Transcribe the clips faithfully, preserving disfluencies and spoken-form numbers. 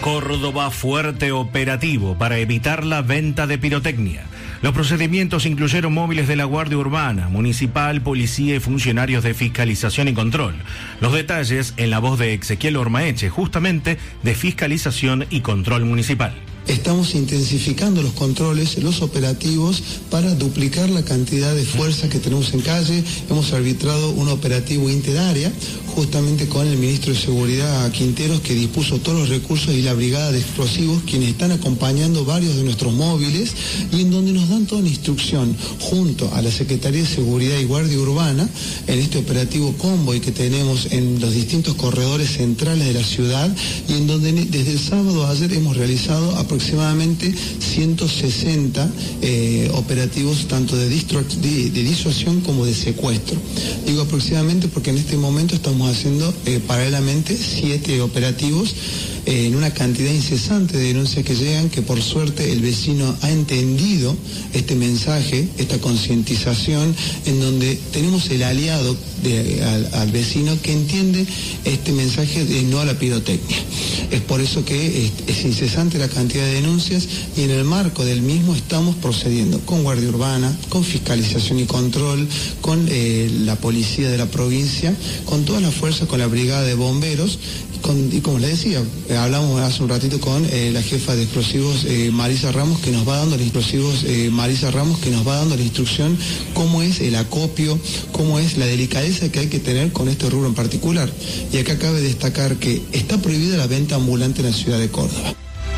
Córdoba fuerte operativo para evitar la venta de pirotecnia. Los procedimientos incluyeron móviles de la Guardia Urbana, Municipal, Policía y funcionarios de fiscalización y control. Los detalles en la voz de Ezequiel Ormaeche, justamente de Fiscalización y Control Municipal. Estamos intensificando los controles, los operativos para duplicar la cantidad de fuerza que tenemos en calle. Hemos arbitrado un operativo interárea justamente con el ministro de Seguridad Quinteros, que dispuso todos los recursos, y la brigada de explosivos, quienes están acompañando varios de nuestros móviles y en donde nos dan toda la instrucción junto a la Secretaría de Seguridad y Guardia Urbana en este operativo Convoy que tenemos en los distintos corredores centrales de la ciudad, y en donde desde el sábado a ayer hemos realizado aproximadamente aproximadamente ciento sesenta eh, operativos tanto de, distru- de, de disuasión como de secuestro. Digo aproximadamente porque en este momento estamos haciendo eh, paralelamente siete operativos eh, en una cantidad incesante de denuncias que llegan, que por suerte el vecino ha entendido este mensaje, esta concientización, en donde tenemos el aliado de, al, al vecino que entiende este mensaje de no a la pirotecnia. Es por eso que es, es incesante la cantidad de denuncias, y en el marco del mismo estamos procediendo con Guardia Urbana, con Fiscalización y Control, con eh, la Policía de la provincia, con toda la fuerza, con la Brigada de Bomberos, con, y como les decía, eh, hablamos hace un ratito con eh, la jefa de explosivos eh, Marisa Ramos, que nos va dando los explosivos eh, Marisa Ramos, que nos va dando la instrucción cómo es el acopio, cómo es la delicadeza que hay que tener con este rubro en particular. Y acá cabe destacar que está prohibida la venta ambulante en la ciudad de Córdoba.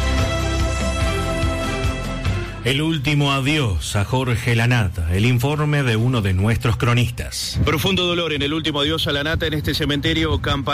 El último adiós a Jorge Lanata, el informe de uno de nuestros cronistas. Profundo dolor en el último adiós a Lanata en este cementerio Campa.